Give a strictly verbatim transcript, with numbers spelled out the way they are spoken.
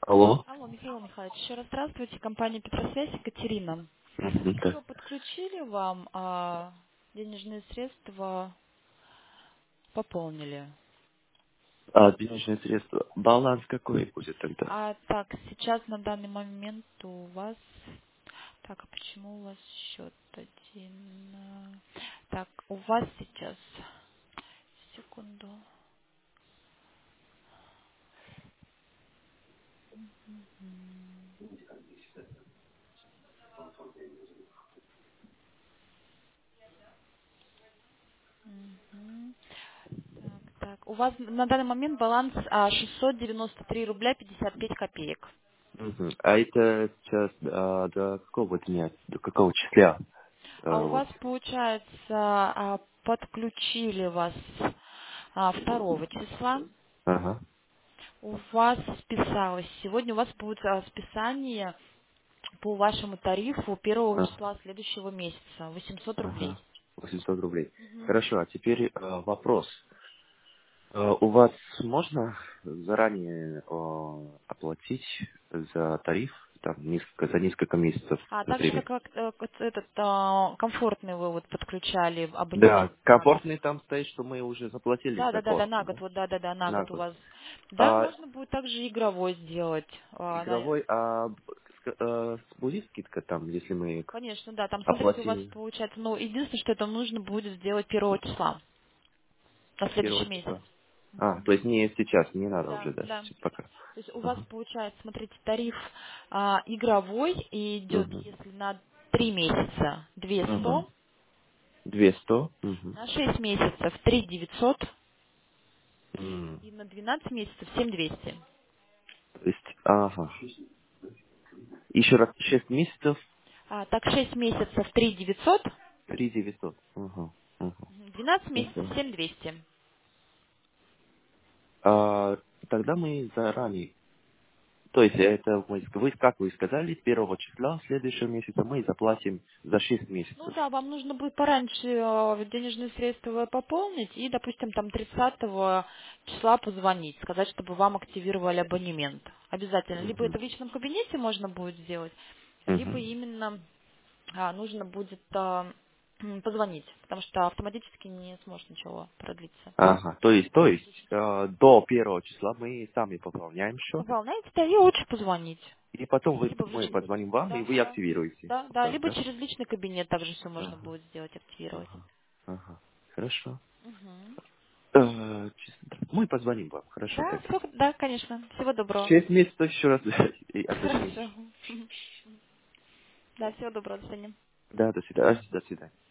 Алло. Алло, Михаил Михайлович, еще раз здравствуйте, компания Петросвязь, Екатерина. Мгм, Мы да. уже подключили вам, а денежные средства пополнили. А денежные средства. Баланс какой будет тогда? А так, сейчас на данный момент у вас... Так, а почему у вас счет один? а, Так, у вас сейчас... Секунду. Мгм. Так, так. У вас на данный момент баланс а, шестьсот девяносто три рубля пятьдесят пять копеек. Мгм. А это сейчас а, до какого дня, до какого числа? А А, у вот. вас, получается, а, подключили вас а, второго числа. Ага. У вас списалось. Сегодня у вас будет а, списание по вашему тарифу первого А, числа следующего месяца. восемьсот рублей. ага. восемьсот рублей. Мгм. Хорошо, а теперь а, вопрос. А, у вас можно заранее а, оплатить за тариф там, несколько, за несколько месяцев, А также например? как, как, э, вот этот а, комфортный вы вот подключали Да, абонемент на год. комфортный там стоит, что мы уже заплатили Да, за да, да, да, год, на да? год, вот да, да, да, на На год у год. вас. Да, А можно будет также игровой сделать. А, на- игровой, а ск- э, будет скидка там, если мы к- Конечно, да. Там, смотрите, у вас оплатим получается, ну, единственное, что это нужно будет сделать первого числа, на первого следующий месяц. числа? А, то есть не сейчас, не надо Да, уже, да, да. сейчас пока. То есть у вас Ага. получается, смотрите, тариф а, игровой и идет, Угу. если на три месяца Угу. двести, двести. Угу. на шесть месяцев три девятьсот М. и на двенадцать месяцев семь двести. То есть, ага. Еще раз, шесть месяцев, А, так шесть месяцев три девятьсот, три девятьсот. Угу. Угу. двенадцать Я месяцев понял. семь двести. А, тогда мы заранее, то есть это мы, вы, как вы сказали, первого числа следующего месяца мы заплатим за шесть Ну месяцев. да, вам нужно будет пораньше э, денежные средства пополнить и, допустим, там тридцатого числа позвонить, сказать, чтобы вам активировали абонемент. Обязательно. Либо Угу. это в личном кабинете можно будет сделать, либо Угу. именно а, нужно будет а, м, позвонить, потому что автоматически не сможет ничего продлиться. Ага, то есть, то есть э, до первого числа мы сами пополняем счет, Пополняете, да, и лучше позвонить. и потом вы, Либо в мы личный позвоним кабинет. вам, и Да, вы да. активируете. Да, Вот да, так, либо да? через личный кабинет также все можно Ага, будет сделать, активировать. ага, ага. Хорошо. Мгм. Э, честно, мы позвоним вам, хорошо Да, тогда. всё- да, конечно. Всего доброго. Шесть месяцев еще раз и уточнить. Хорошо. Да, всего доброго, до свидания. Да, до свидания. До свидания.